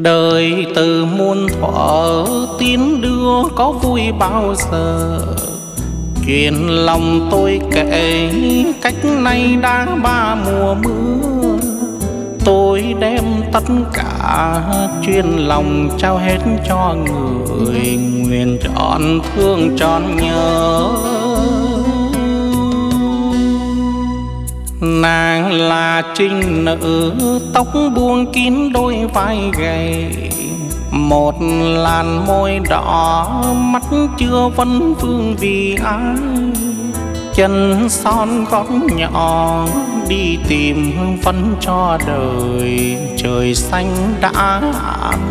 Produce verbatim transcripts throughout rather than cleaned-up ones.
Đời từ muôn thuở tiến đưa có vui bao giờ. Chuyện lòng tôi kể cách nay đã ba mùa mưa. Tôi đem tất cả chuyên lòng trao hết cho người, nguyện trọn thương trọn nhớ. Nàng là trinh nữ tóc buông kín đôi vai gầy, một làn môi đỏ mắt chưa vấn vương vì ai. Chân son gót nhỏ đi tìm hương phấn cho đời, trời xanh đã an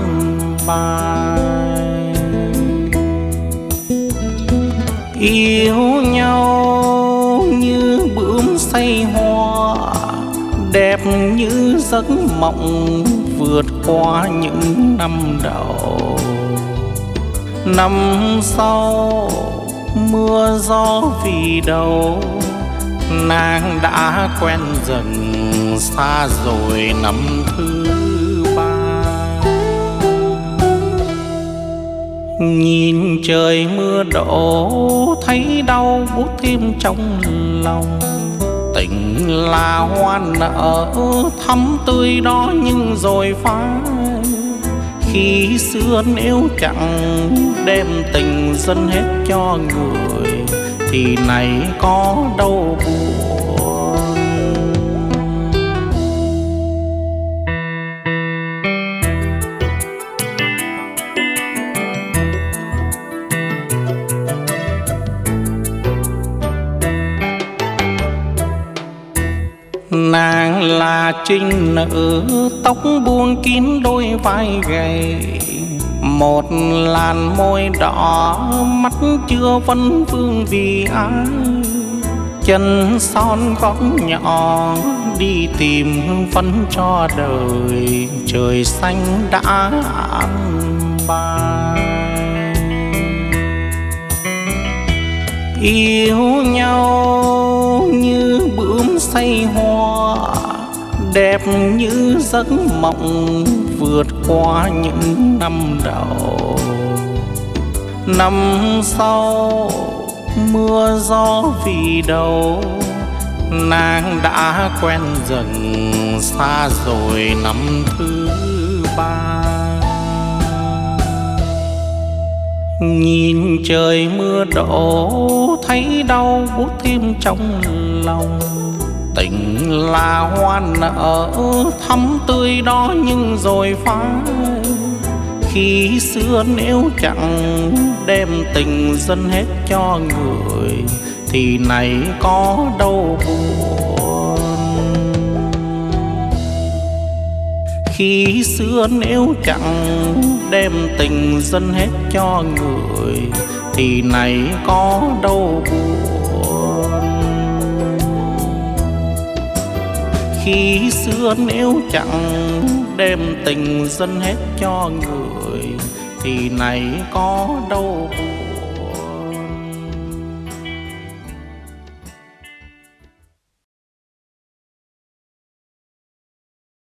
bài. Yêu nhau như bướm say hoa, đẹp như giấc mộng vượt qua những năm đầu. Năm sau mưa gió vì đâu, nàng đã quen dần xa rồi năm thứ ba. Nhìn trời mưa đổ thấy đau buốt thêm trong lòng. Tình là hoa nở thắm tươi đó nhưng rồi phai. Khi xưa nếu chẳng đem tình dâng hết cho người, thì này có đâu buồn. Nàng là trinh nữ tóc buông kín đôi vai gầy, một làn môi đỏ mắt chưa vấn vương vì ai. Chân son gót nhỏ đi tìm hương phấn cho đời, trời xanh đã an bài. Yêu nhau như bướm say hoa, đẹp như giấc mộng vượt qua những năm đầu. Năm sau mưa gió vì đâu, nàng đã quen dần xa rồi năm thứ ba. Nhìn trời mưa đổ thấy đau buốt thêm trong lòng. Tình là hoa nở thắm tươi đó nhưng rồi phai. Khi xưa nếu chẳng đem tình dâng hết cho người, thì này có đâu buồn. Khi xưa nếu chẳng đem tình dâng hết cho người, thì này có đâu buồn. Khi xưa nếu chẳng đem tình dâng hết cho người, thì này có đâu buồn.